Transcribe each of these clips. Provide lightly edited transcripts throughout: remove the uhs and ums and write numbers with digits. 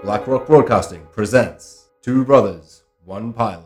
Black Rock Broadcasting presents Two Brothers, One Pilot.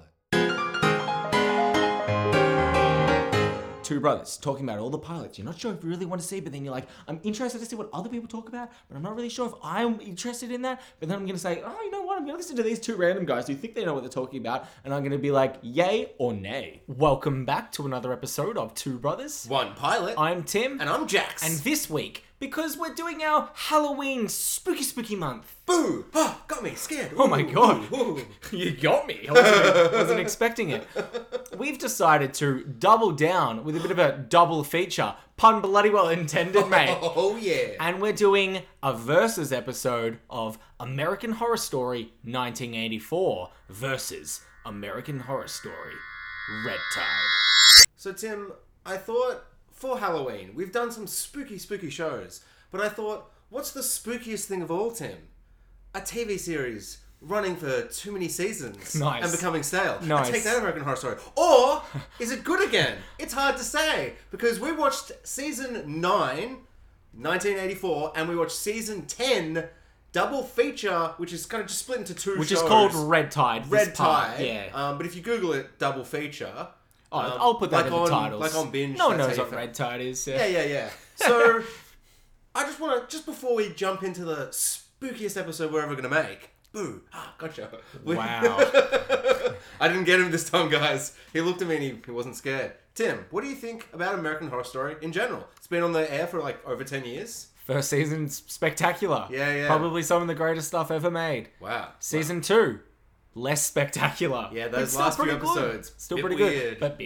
Two brothers talking about all the pilots you're not sure if you really want to see, but then you're like, I'm interested to see what other people talk about, but I'm not really sure if I'm interested in that. But then I'm going to say, oh, you know what? I'm going to listen to these two random guys who think they know what they're talking about, and I'm going to be like, yay or nay. Welcome back to another episode of Two Brothers. One Pilot. I'm Tim. And I'm Jax. And this week, because we're doing our Halloween spooky month. Boo! Oh, got me scared. Oh my god. Ooh. You got me. I wasn't expecting it. We've decided to double down with a bit of a double feature. Pun bloody well intended, mate. Oh yeah. And we're doing a versus episode of American Horror Story 1984 versus American Horror Story Red Tide. So Tim, I thought for Halloween, we've done some spooky shows, but I thought, what's the spookiest thing of all, Tim? A TV series running for too many seasons and becoming stale. Nice. And take that American Horror Story. Or is it good again? It's hard to say, because we watched season 9, 1984, and we watched season 10, double feature, which is kind of just split into two shows. Which is called Red Tide. Red Tide. Yeah. But if you Google it, double feature. I'll put that in the titles. Like on Binge. No one knows what Red Tide is. Yeah. So, I just want to, just before we jump into the spookiest episode we're ever going to make. Boo. Gotcha. Wow. I didn't get him this time, guys. He looked at me and he wasn't scared. Tim, what do you think about American Horror Story in general? It's been on the air for like over 10 years. First season's spectacular. Yeah. Probably some of the greatest stuff ever made. Wow. Season 2, less spectacular. Yeah, those But last still few pretty good. episodes. Still bit pretty weird. good. But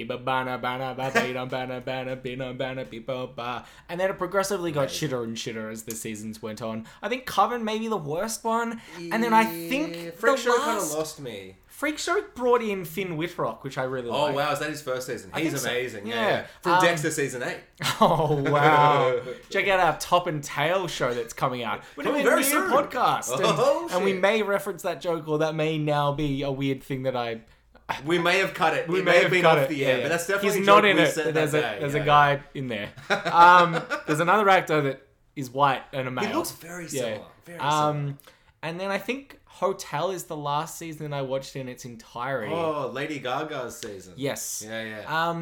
and then it progressively got shitter and shitter as the seasons went on. I think Coven may be the worst one. And then I think Freak the Show kind of last lost me. Freak Show brought in Finn Whitrock, which I really Oh like. wow, is that his first season? He's think so. amazing. Yeah. Yeah. From Dexter season 8. Oh, wow. Check out our Top and Tail show that's coming out. We're doing a very new soon. podcast. And we Shit. may reference that joke, or that may now be a weird thing that I... We may have cut it. We It may may have have been cut off it. the air, Yeah. but that's definitely He's a not joke in we it, said but that there's day. a guy in there. There's another actor that is white and a male. He looks very similar. Very similar. And then I think Hotel is the last season I watched in its entirety. Oh, Lady Gaga's season. Yes. Yeah.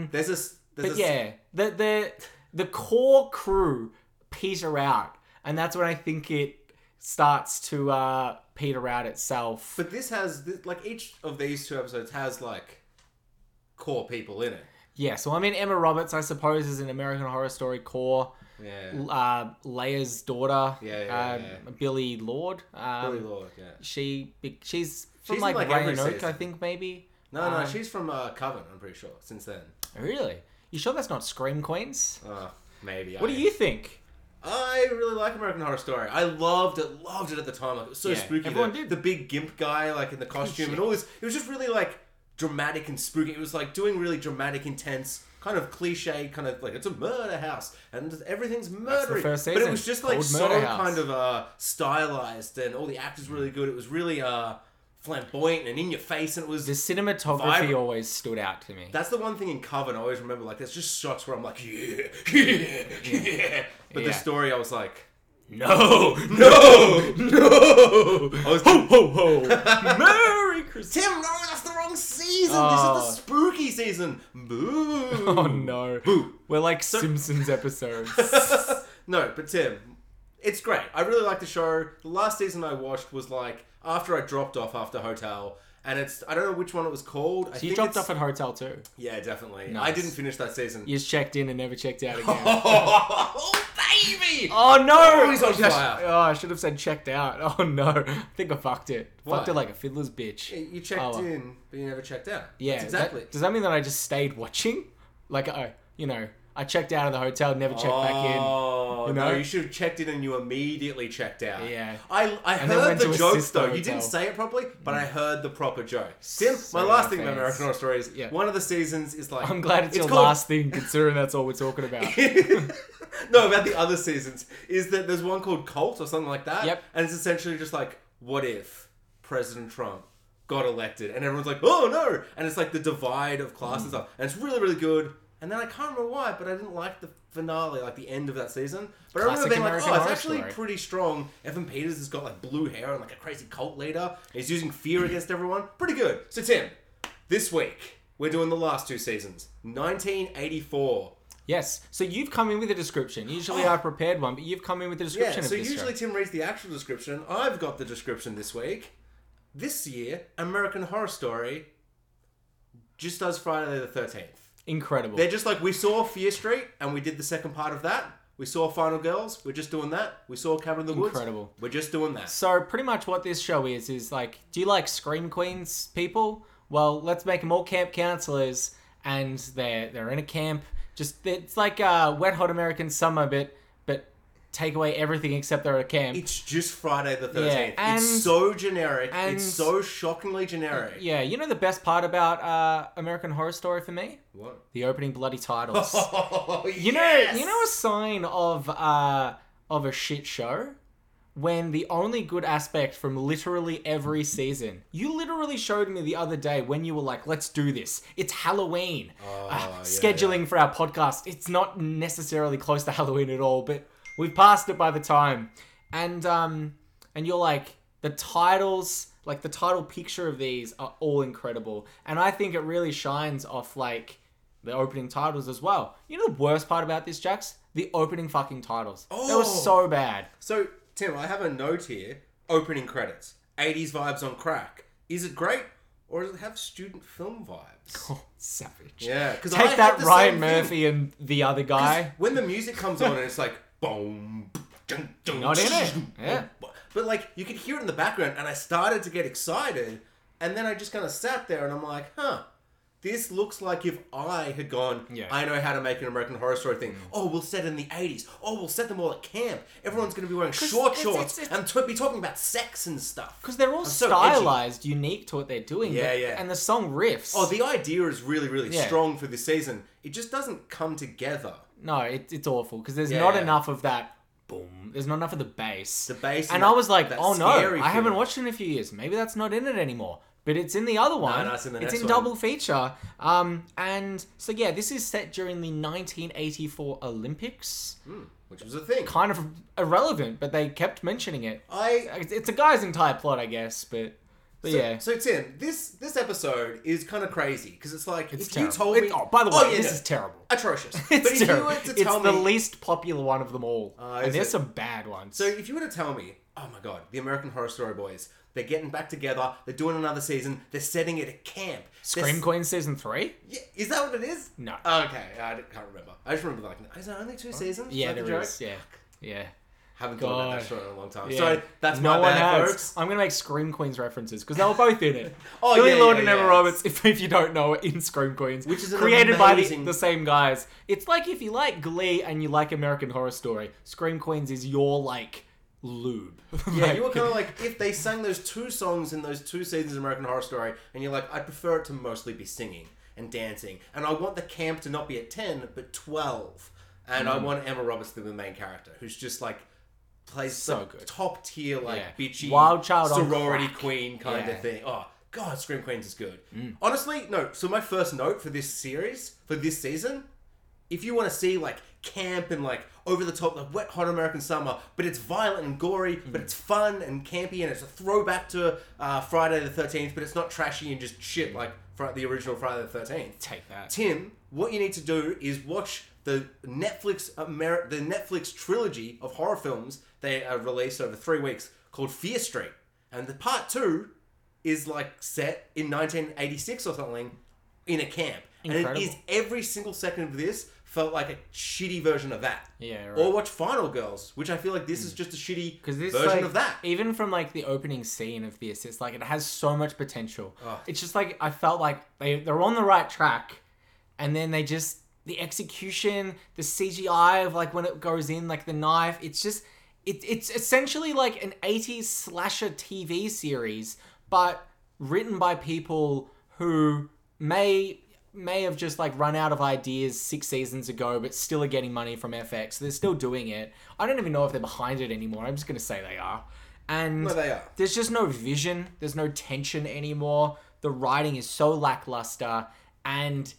The core crew peter out, and that's when I think it starts to peter out itself. But this has, like, each of these two episodes has, like, core people in it. Yeah, so I mean, Emma Roberts, I suppose, is an American Horror Story core. Yeah. Leia's daughter. Yeah. Billy Lord. Billy Lord, yeah. She's from She's like in, like, every Roanoke, season. I think, maybe. No, she's from Coven, I'm pretty sure, since then. Really? You sure that's not Scream Queens? Maybe. What do you think? I really like American Horror Story. I loved it at the time. Like, it was so Yeah, spooky. everyone did. The big gimp guy, like, in the costume and all this. It was just really, like, dramatic and spooky. It was, like, doing really dramatic, intense, kind of cliche, kind of, like, it's a murder house and everything's murdery. first But season, it was just, like, called so Murder House. kind of stylized, and all the actors were really good. It was really flamboyant and in your face, and it was... The cinematography vibrant. always stood out to me. That's the one thing in Coven I always remember. Like, there's just shots where I'm like, yeah. But the Yeah. story, I was like, No! I was Ho! Merry Christmas! Tim, no, that's the wrong season. Oh. This is the spooky season. Boo. Oh no. Boo. We're like Simpsons episodes. No, but Tim, it's great. I really like the show. The last season I watched was like after I dropped off after Hotel. And it's, I don't know which one it was called. So you dropped off at Hotel too? Yeah, definitely. Nice. I didn't finish that season. You just checked in and never checked out again. Oh, baby! Oh no! he's on fire. I should have said checked out. Oh no. I think I fucked it. Why? Fucked it like a fiddler's bitch. You checked in, but you never checked out. Yeah. That's exactly. Does that mean that I just stayed watching? Like, I checked out of the hotel, never checked back in. Oh, You know? no, you should have checked in and you immediately checked out. Yeah. I And then heard went the to jokes assist the though. You hotel. didn't say it properly, but I heard the proper joke. Tim, So my last many thing about fans. American Horror Story is Yeah. one of the seasons is like... I'm glad it's your called- last thing, considering that's all we're talking about. No, about the other seasons, is that there's one called Cult or something like that. Yep. And it's essentially just like, what if President Trump got elected? And everyone's like, oh no! And it's like the divide of class and stuff. And it's really, really good. And then I can't remember why, but I didn't like the finale, like the end of that season. But Classic I remember being American like, oh, Horror it's actually Story. pretty strong. Evan Peters has got like blue hair and like a crazy cult leader. He's using fear against everyone. Pretty good. So Tim, this week, we're doing the last two seasons. 1984. Yes. So you've come in with a description. Usually I prepared one, but you've come in with a description Yeah, so of this usually show. Tim reads the actual description. I've got the description this week. This year, American Horror Story just does Friday the 13th. Incredible. They're just like, we saw Fear Street, and we did the second part of that. We saw Final Girls, we're just doing that. We saw Cabin in the Woods, Incredible. we're just doing that. So pretty much what this show is like, do you like Scream Queens, people? Well, let's make them all camp counselors, and they're in a camp. Just it's like Wet Hot American Summer, but take away everything except they're at a camp. It's just Friday the 13th. Yeah, and- it's so generic. and- It's so shockingly generic. Yeah, you know the best part about American Horror Story for me? What? The opening bloody titles. Oh, You yes! know a sign of a shit show? When the only good aspect from literally every season, you literally showed me the other day when you were like, let's do this. It's Halloween. Scheduling for our podcast. It's not necessarily close to Halloween at all, but we've passed it by the time. And you're like, the titles, like the title picture of these are all incredible. And I think it really shines off like the opening titles as well. You know the worst part about this, Jax? The opening fucking titles. They were so bad. So, Tim, I have a note here. Opening credits. 80s vibes on crack. Is it great? Or does it have student film vibes? Oh, savage. Yeah, because Take that Ryan Murphy and the other guy. When the music comes on and it's like, boom, dun, dun, Not in it. Yeah. But like, you could hear it in the background and I started to get excited and then I just kind of sat there and I'm like, this looks like if I had gone, I know how to make an American Horror Story thing. Oh, we'll set it in the 80s. Oh, we'll set them all at camp. Everyone's going to be wearing short shorts and be talking about sex and stuff. Because they're all so stylized, unique to what they're doing. Yeah, yeah. And the song riffs. Oh, the idea is really, really Yeah. strong for this season. It just doesn't come together. No, it's awful. Because there's Yeah, not yeah. enough of that boom. There's not enough of the bass. The bass And and I was like, that oh no, scary I haven't feeling. watched it in a few years. Maybe that's not in it anymore. But it's in the other one. No, it's in the It's next in one. double feature. And so yeah, this is set during the 1984 Olympics. Which was a thing. Kind of irrelevant, but they kept mentioning it. I It's a guy's entire plot, I guess, but yeah. So Tim, this episode is kind of crazy because it's like It's if terrible. you told me, By the way, yeah, this no, is terrible. atrocious. It's but if terrible. you were to It's tell the me, least popular one of them all. And is there's it? some bad ones. so if you were to tell me, oh my god, the American Horror Story boys, they're getting back together, they're doing another season, they're setting it at camp. Scream Queen season 3? Yeah, is that what it is? No. Okay, I can't remember. I just remember like, is there only 2 seasons? Yeah, Is that the there joke? is. Yeah. Haven't thought about God. that show in a long time. Yeah. Sorry, that's no my one bad, has. folks. I'm gonna make Scream Queens references because they were both in it. Oh, Billy yeah, Lord yeah, and Emma yeah. Roberts, if you don't know, in Scream Queens, Which is an created amazing- by the same guys. It's like if you like Glee and you like American Horror Story, Scream Queens is your like lube. Yeah, you were kind of like, if they sang those 2 songs in those 2 seasons of American Horror Story, and you're like, I'd prefer it to mostly be singing and dancing. And I want the camp to not be at 10, but 12. And I want Emma Roberts to be the main character, who's just like, plays So the good. top tier, like, Yeah. bitchy, Wild child on sorority crack. queen kind Yeah. of thing. Oh, God, Scream Queens is good. Honestly, no, so my first note for this series, for this season, if you want to see like camp and like over the top, like Wet Hot American Summer, but it's violent and gory, but it's fun and campy, and it's a throwback to Friday the 13th, but it's not trashy and just shit like the original Friday the 13th. Take that. Tim, what you need to do is watch the Netflix trilogy of horror films they released over 3 weeks called Fear Street, and the part 2 is like set in 1986 or something in a camp. Incredible. And it is every single second of this felt like a shitty version of that. Yeah, right. Or watch Final Girls, which I feel like this is just a shitty Because this version like, of that. even from like the opening scene of this, it's like it has so much potential. Oh. It's just like I felt like they're on the right track, and then they just the execution, the CGI of like when it goes in, like the knife. It's just it's essentially like an 80s slasher TV series, but written by people who may have just like run out of ideas 6 seasons ago, but still are getting money from FX. They're still doing it. I don't even know if they're behind it anymore. I'm just going to say they are. And No, they are. there's just no vision. There's no tension anymore. The writing is so lackluster. And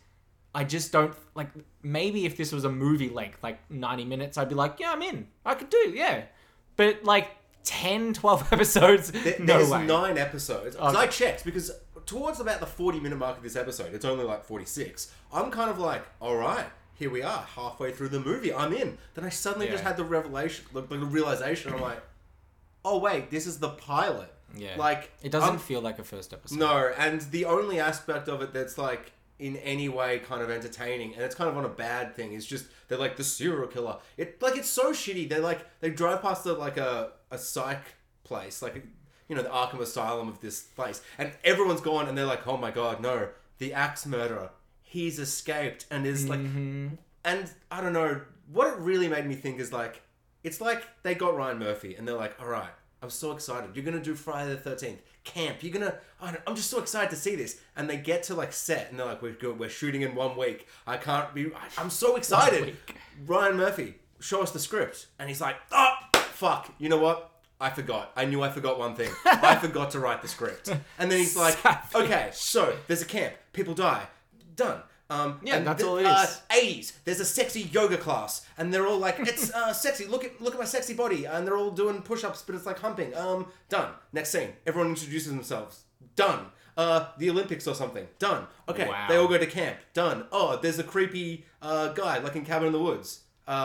I just don't like. Maybe if this was a movie length, like 90 minutes, I'd be like, yeah, I'm in. I could do, yeah. But like 10, 12 episodes, There's way. 9 episodes. Because I checked, because towards about the 40-minute mark of this episode, it's only like 46. I'm kind of like, all right, here we are, halfway through the movie. I'm in. Then I suddenly just had the revelation, the realization. I'm like, oh wait, this is the pilot. Yeah. Like, it doesn't feel like a first episode. No, and the only aspect of it that's like in any way kind of entertaining, and it's kind of on a bad thing, is just they're like the serial killer. It's so shitty. They drive past a psych place, like, you know, the Arkham Asylum of this place, and everyone's gone, and they're like, oh my god, no, the axe murderer, he's escaped, and is like, and I don't know, what it really made me think is like, it's like they got Ryan Murphy, and they're like, all right, I'm so excited. You're going to do Friday the 13th. Camp. You're going to... I'm just so excited to see this. And they get to, like, set. And they're like, we're shooting in 1 week. I can't be... I'm so excited. Ryan Murphy, show us the script. And he's like, oh, fuck. You know what? I forgot. I knew I forgot one thing. I forgot to write the script. And then he's like, okay, so there's a camp. People die. Done. Yeah, that's all it is. 80s. There's a sexy yoga class, and they're all like, "It's sexy. Look at my sexy body." And they're all doing push-ups, but it's like humping. Done. Next scene. Everyone introduces themselves. Done. The Olympics or something. Done. Okay. Wow. They all go to camp. Done. Oh, there's a creepy guy like in Cabin in the Woods.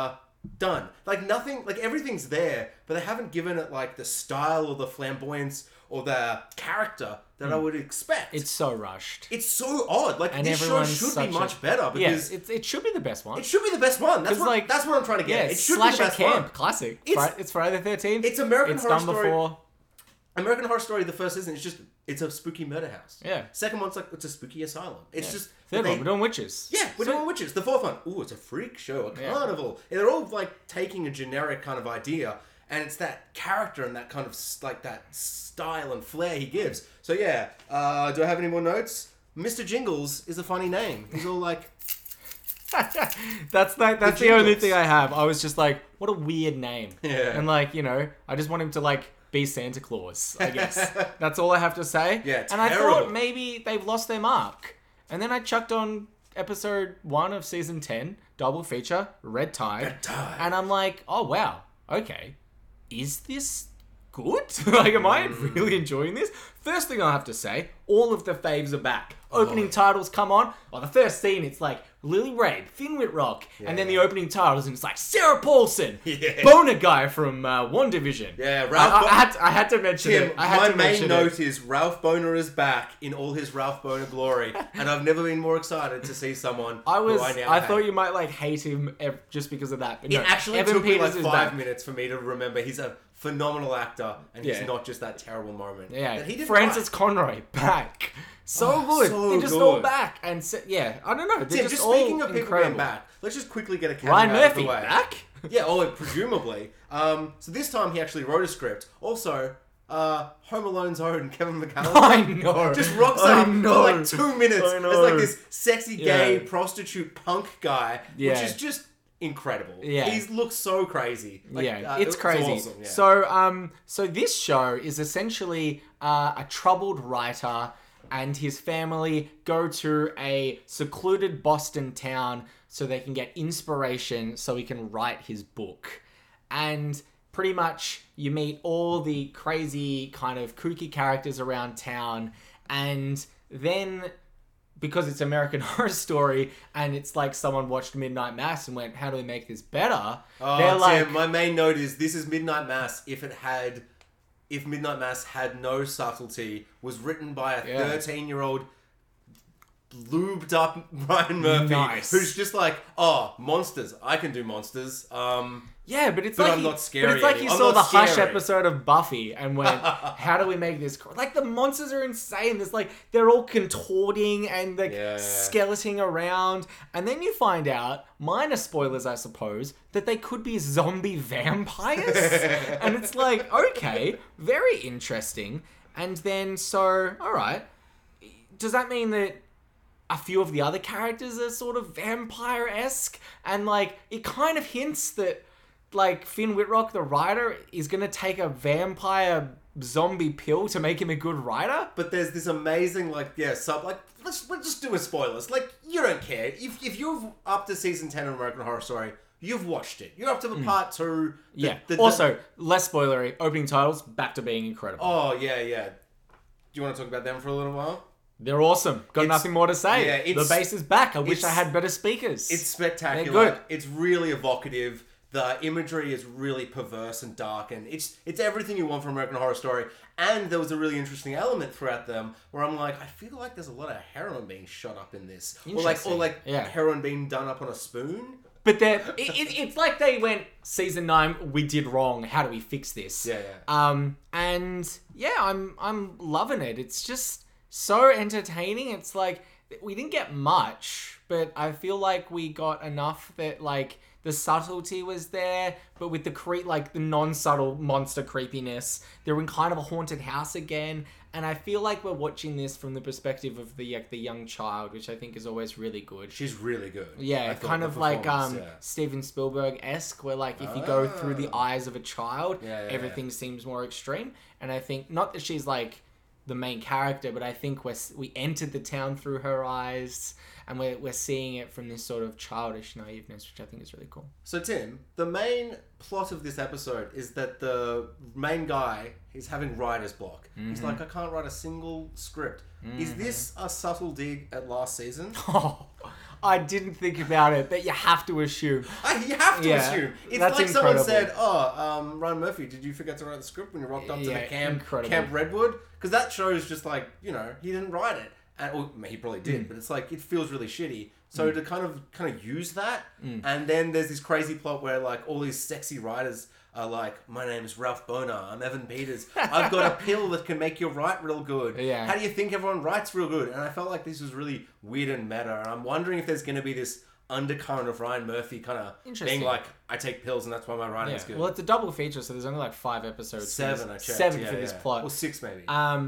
Done. Like nothing. Like everything's there, but they haven't given it like the style or the flamboyance or the character that I would expect. It's so rushed. It's so odd. Like, and this show should be much better because it should be the best one. It should be the best one. That's what I'm trying to get. It should be the best camp one. Classic. It's Friday the 13th. It's American Horror Story. It's done before. American Horror Story. The first season, it's a spooky murder house. Yeah. Second one's like it's a spooky asylum. It's just third one we're doing witches. Yeah, we're doing witches. The fourth one, it's a freak show, a carnival. And they're all like taking a generic kind of idea. And it's that character and that kind of like that style and flair he gives. So yeah, do I have any more notes? Mr. Jingles is a funny name. He's all like... that's the only thing I have. I was just like, what a weird name. Yeah. And like, you know, I just want him to like be Santa Claus, I guess. That's all I have to say. Yeah, and I thought maybe they've lost their mark. And then I chucked on episode 1 of season 10, double feature, Red Tide. And I'm like, oh wow, okay. Is this good? Like, am I really enjoying this? First thing I have to say, all of the faves are back. Opening titles come on. Well, the first scene, it's like Lily Rabe, Finn Whitrock, and then the opening titles, and it's like Sarah Paulson, Boner guy from WandaVision. Yeah, Ralph. I had to mention it. My main note is Ralph Boner is back in all his Ralph Boner glory, and I've never been more excited to see someone. I thought you might like hate him just because of that. But it no, actually Evan took me Peters like is 5 back. minutes for me to remember he's a phenomenal actor, and he's not just that terrible moment. Yeah, that he did Francis Conroy back. So good. So they're just good. all back. And I don't know. They're Tim, just all speaking of people incredible. being back, let's just quickly get a camera Ryan out Murphy of the way. back? Yeah, presumably. So this time he actually wrote a script. Also, Home Alone's own Kevin McCallum. I know. Just rocks up for like 2 minutes. I know. As like this sexy gay prostitute punk guy, which is just incredible. Yeah. He looks so crazy. Like, it's crazy. Awesome, yeah. So this show is essentially a troubled writer and his family go to a secluded Boston town so they can get inspiration so he can write his book. And pretty much you meet all the crazy kind of kooky characters around town, and then because it's American Horror Story and it's like someone watched Midnight Mass and went, how do we make this better? They're like, my main note is this is Midnight Mass if Midnight Mass had no subtlety, was written by a 13-year-old lubed up Ryan Murphy, who's just like, monsters. I can do monsters. Yeah, but it's but like I'm not scary. But it's like you I'm saw not the Hush scary. episode of Buffy and went, how do we make this? Like the monsters are insane. There's like they're all contorting and like skeleting around, and then you find out, minor spoilers, I suppose, that they could be zombie vampires, and it's like, okay, very interesting. And then all right, does that mean that a few of the other characters are sort of vampire-esque? And like it kind of hints that like Finn Whitrock, the writer, is gonna take a vampire zombie pill to make him a good writer. But there's this amazing let's we'll just do with spoilers. Like, you don't care. If you've up to season 10 of American Horror Story, you've watched it. You're up to the part 2. Also, less spoilery. Opening titles back to being incredible. Oh, yeah. Do you want to talk about them for a little while? They're awesome. Got nothing more to say. Yeah, the bass is back. I wish I had better speakers. It's spectacular. They're good. It's really evocative. The imagery is really perverse and dark, and it's everything you want from American Horror Story. And there was a really interesting element throughout them where I'm like, I feel like there's a lot of heroin being shot up in this, or like heroin being done up on a spoon. But it's like they went, season 9, we did wrong. How do we fix this? Yeah. And yeah, I'm loving it. It's just so entertaining. It's like we didn't get much, but I feel like we got enough that like the subtlety was there, but with the the non-subtle monster creepiness, they're in kind of a haunted house again. And I feel like we're watching this from the perspective of the young child, which I think is always really good. She's really good. Yeah, kind of like Steven Spielberg-esque, where like if you go through the eyes of a child, everything seems more extreme. And I think not that she's like the main character, but I think we entered the town through her eyes, and we're seeing it from this sort of childish naiveness, which I think is really cool. So Tim, the main plot of this episode is that the main guy is having writer's block. He's like, I can't write a single script. Is this a subtle dig at last season? Oh, I didn't think about it, but you have to assume. You have to assume. It's like incredible. Someone said, Ryan Murphy, did you forget to write the script when you rocked up to the Camp Redwood? Because that show's just like, he didn't write it. Or he probably did, but it's like, it feels really shitty. So to kind of use that, and then there's this crazy plot where like all these sexy writers are like, my name is Ralph Boner, I'm Evan Peters, I've got a pill that can make you write real good. Yeah. How do you think everyone writes real good? And I felt like this was really weird and meta, and I'm wondering if there's going to be this undercurrent of Ryan Murphy kind of being like, I take pills and that's why my writing is good. Well, it's a double feature, so there's only like 5 episodes. 7, I checked. 7 for this plot. Or 6 maybe.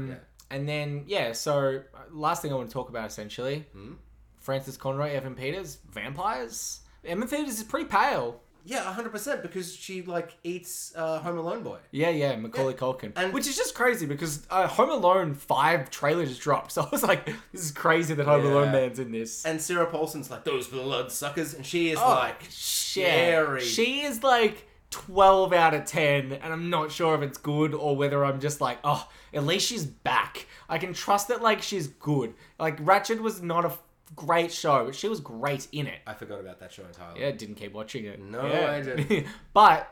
And then, so last thing I want to talk about essentially, Francis Conroy, Evan Peters, vampires. Evan Peters is pretty pale. Yeah, 100%, because she like eats Home Alone boy. Yeah, Macaulay Culkin. And which is just crazy because Home Alone 5 trailer just dropped. So I was like, this is crazy that Home Alone man's in this. And Sarah Paulson's like, those blood suckers. And she is like, scary. She is like 12 out of 10. And I'm not sure if it's good or whether I'm just like, oh, at least she's back. I can trust that like she's good. Like Ratched was not a great show, but she was great in it. I forgot about that show entirely. Yeah, didn't keep watching it. No, I didn't. But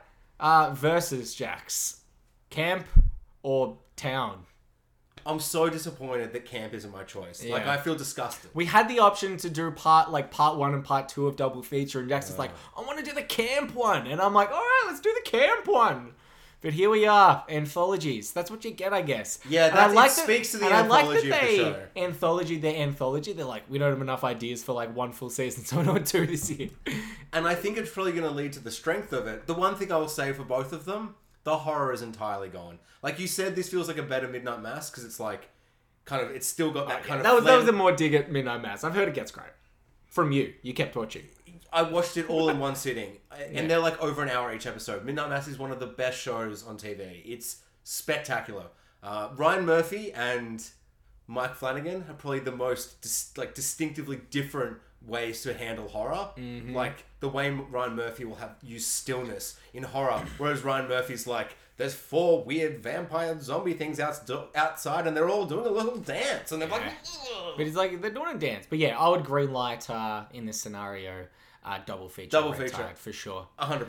versus Jax, camp or town? I'm so disappointed that camp isn't my choice. Yeah. Like, I feel disgusted. We had the option to do part 1 and part 2 of double feature, and Jax is like, I want to do the camp one, and I'm like, all right, let's do the camp one. But here we are, anthologies. That's what you get, I guess. Yeah, it speaks to the anthology of the show. Their anthology, they're like, we don't have enough ideas for like 1 full season, so we're doing 2 this year. And I think it's probably going to lead to the strength of it. The one thing I will say for both of them, the horror is entirely gone. Like you said, this feels like a better Midnight Mass, because it's like, it's still got that kind of... That was a more dig at Midnight Mass. I've heard it gets great. From you. You kept watching. I watched it all in one sitting, and they're like over an hour each episode. Midnight Mass is one of the best shows on TV. It's spectacular. Ryan Murphy and Mike Flanagan are probably the most distinctively different ways to handle horror. Like the way Ryan Murphy will use stillness in horror, whereas Ryan Murphy's like, there's 4 weird vampire zombie things outside, and they're all doing a little dance, and they're like, ugh. But it's like they're doing a dance. But yeah, I would greenlight in this scenario. Double feature for sure.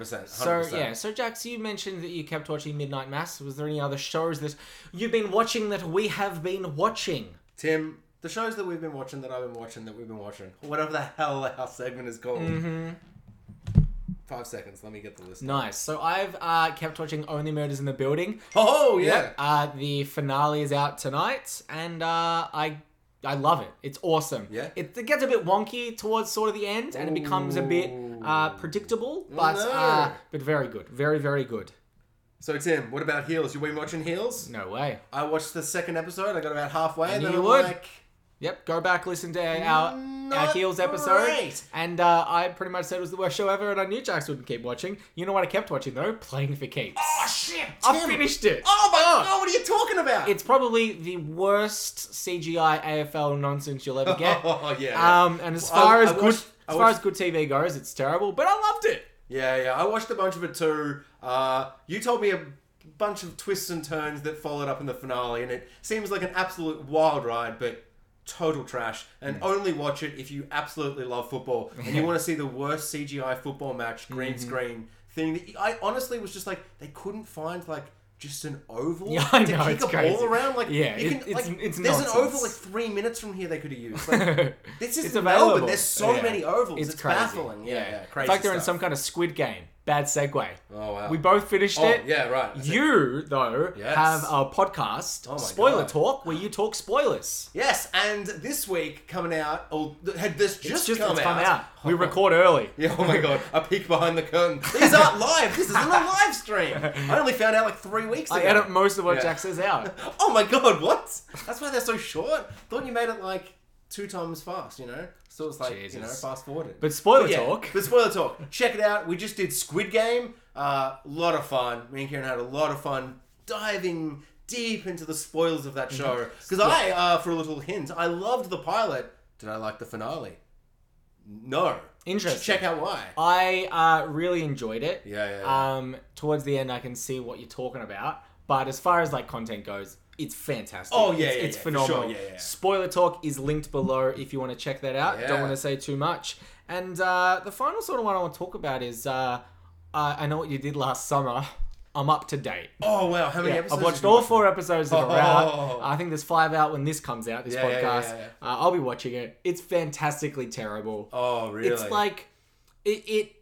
100%. So Jax, you mentioned that you kept watching Midnight Mass. Was there any other shows that you've been watching that we have been watching? Tim, the shows that we've been watching, that I've been watching, or whatever the hell our segment is called. 5 seconds, let me get the list. Nice. So I've kept watching Only Murders in the Building. Oh, yeah. The finale is out tonight, and I love it. It's awesome. Yeah. It gets a bit wonky towards sort of the end, and it becomes a bit predictable, but very good. Very, very good. So, Tim, what about Heels? You been watching Heels? No way. I watched the 2nd episode. I got about halfway, and then you I'm would. like... Yep, go back, listen to our Heels episode. Great. And I pretty much said it was the worst show ever, and I knew Jax wouldn't keep watching. You know what I kept watching, though? Playing for Keeps. Oh, shit! I Tim. finished it. Oh my god, what are you talking about? It's probably the worst CGI AFL nonsense you'll ever get. Oh yeah. And as far as watched- good TV goes, it's terrible. But I loved it. Yeah. I watched a bunch of it too. You told me a bunch of twists and turns that followed up in the finale, and it seems like an absolute wild ride, but total trash. And only watch it if you absolutely love football and you want to see the worst CGI football match, green screen thing. That I honestly was just like, they couldn't find like just an oval Yeah, I to know, kick it's a crazy. ball around. Like, Yeah, you can, it's there's nonsense. an oval like 3 minutes from here they could have used. Like, this is It's Melbourne. available. There's so Yeah. many ovals. It's It's crazy. baffling. Yeah, crazy. It's like they're in stuff. some kind of Squid Game. Bad segue. Oh wow. We both finished Oh it. yeah, right. That's it. You, though, Yes. have a podcast, Oh my Spoiler God. Talk, where you talk spoilers. Yes, and this week coming out, or had this just come it's out? come out. We record early. Yeah, oh my god, a peek behind the curtain. These aren't live. This isn't a live stream. I only found out like 3 weeks ago. I edit most of what Yeah. Jack says out. Oh my god, what? That's why they're so short. Thought you made it like 2 times fast, you know? So it's like, Jesus. fast forwarded. But Spoiler yeah, Talk. But Spoiler Talk. Check it out. We just did Squid Game. Lot of fun. Me and Kieran had a lot of fun diving deep into the spoilers of that show. Because I, for a little hint, I loved the pilot. Did I like the finale? No. Interesting. Check out why. I really enjoyed it. Yeah. Towards the end, I can see what you're talking about. But as far as like content goes, it's fantastic. Oh, yeah, it's for phenomenal. sure, yeah. Spoiler Talk is linked below if you want to check that out. Yeah. Don't want to say too much. And the final sort of one I want to talk about is I know what you did last summer. I'm up to date. Oh wow, how many Yeah, episodes? I've watched did you all watch? 4 episodes that are Oh. out. I think there's 5 out when this comes out, this Yeah, yeah, podcast. yeah. I'll be watching it. It's fantastically terrible. Oh really? It's like it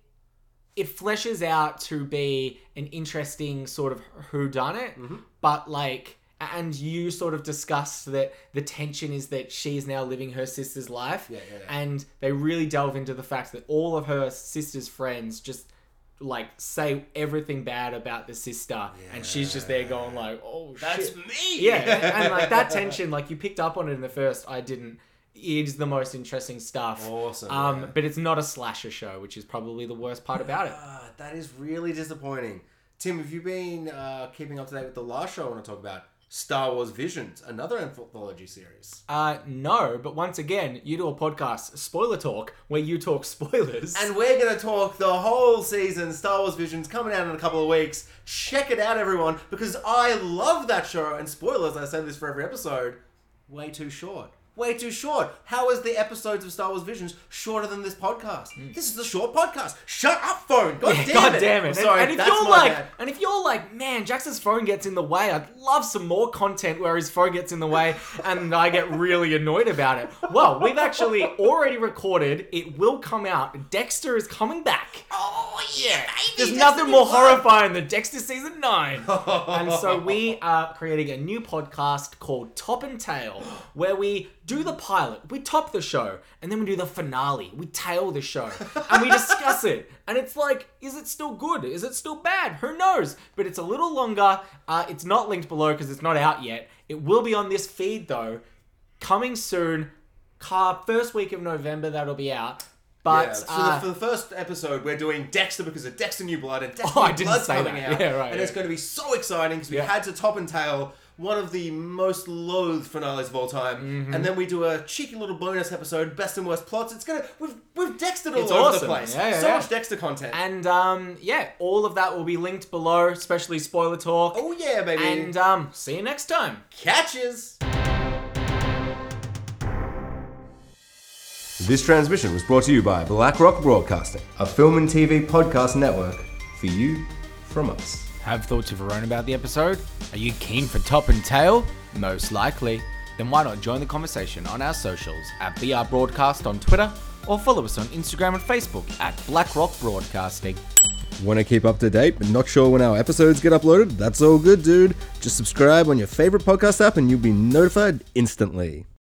fleshes out to be an interesting sort of whodunit, but like, and you sort of discussed that the tension is that she's now living her sister's life, Yeah. and they really delve into the fact that all of her sister's friends just like say everything bad about the sister, and she's just there going like, oh That's shit. me. Yeah, and like that tension, like you picked up on it in the first, I didn't. It is the most interesting stuff. Awesome, yeah. But it's not a slasher show, which is probably the worst part about it. That is really disappointing. Tim, have you been keeping up to date with the last show I want to talk about? Star Wars Visions, another anthology series. No, but once again, you do a podcast, Spoiler Talk, where you talk spoilers. And we're going to talk the whole season, Star Wars Visions, coming out in a couple of weeks. Check it out, everyone, because I love that show. And spoilers, I say this for every episode, way too short. Way too short. How is the episodes of Star Wars Visions shorter than this podcast? This is the short podcast. Shut up, phone. God damn it. God damn it. I'm sorry, and if that's you're my like, bad. and if you're like, man, Jackson's phone gets in the way, I'd love some more content where his phone gets in the way and I get really annoyed about it. Well, we've actually already recorded. It will come out. Dexter is coming back. Oh, yeah. There's baby, nothing Destiny more 1. horrifying than Dexter Season 9. And so we are creating a new podcast called Top and Tail, where we do the pilot, we top the show, and then we do the finale. We tail the show, and we discuss it. And it's like, is it still good? Is it still bad? Who knows? But it's a little longer. It's not linked below because it's not out yet. It will be on this feed, though. Coming soon. First week of November, that'll be out. But Yeah, so for the first episode, we're doing Dexter because of Dexter New Blood, and Dexter Oh, I New didn't Blood's say coming that. out. Yeah, right, And yeah. it's going to be so exciting because we Yeah. had to top and tail one of the most loathed finales of all time, Mm-hmm. and then we do a cheeky little bonus episode, best and worst plots. It's gonna we've Dextered all It's over awesome. the place. Yeah, so yeah. much Dexter content. And all of that will be linked below, especially Spoiler Talk. Oh yeah, baby. And see you next time. Catches. This transmission was brought to you by Black Rock Broadcasting, a film and TV podcast network for you from us. Have thoughts of your own about the episode? Are you keen for Top and Tail? Most likely. Then why not join the conversation on our socials at BR Broadcast on Twitter, or follow us on Instagram and Facebook at Black Rock Broadcasting. Want to keep up to date but not sure when our episodes get uploaded? That's all good, dude. Just subscribe on your favorite podcast app and you'll be notified instantly.